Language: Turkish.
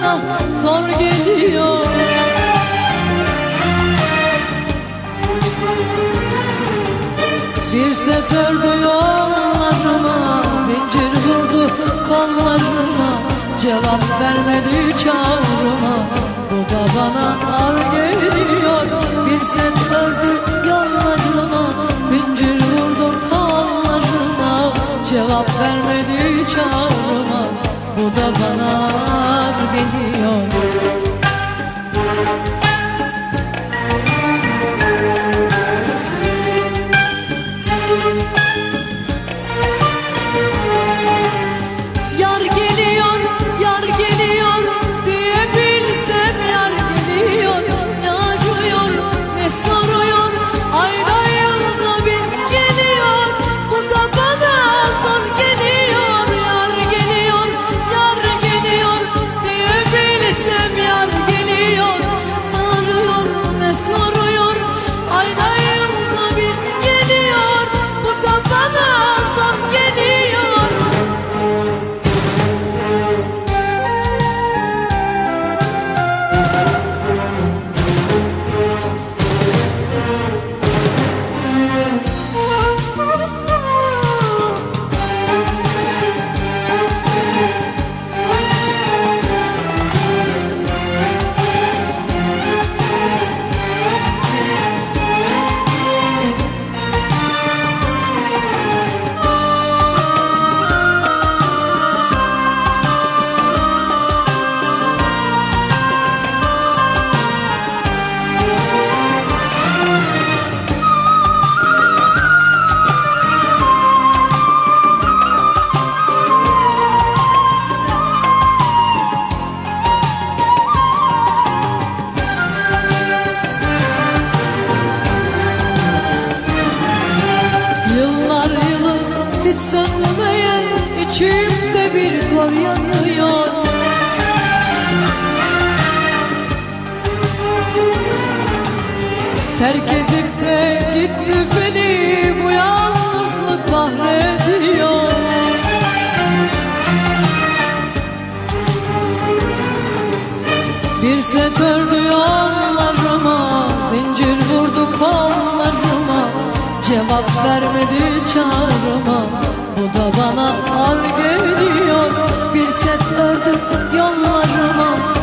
bana zor geliyor. Bir set ördü yollarıma, zincir vurdu kollarıma, cevap vermedi çağrıma, bu da bana ağır geliyor. Bir set ördü yollarıma, zincir vurdu kollarıma, cevap vermedi çağrıma, bu da bana ağır geliyor. Yar geliyor, yar geliyor diye bilsem yar geliyor. Ne arıyor, ne soruyor, ayda yılda bir geliyor. Bu da bana zor geliyor. Yar geliyor, yar geliyor diye bilsem yar geliyor. Ne arıyor, ne soruyor, ayda yılda bir geliyor. Bu da bana zor geliyor. Yıllar yılı hiç sönmeyen içimde bir kor yanıyor. Terk edip de gitti beni, bu yalnızlık kahrediyor. Bir set ördü yollarıma, zincir vurdu kollarıma, cevap vermedi çağrıma, bu da bana ağır geliyor. Bir set ördü yollarıma,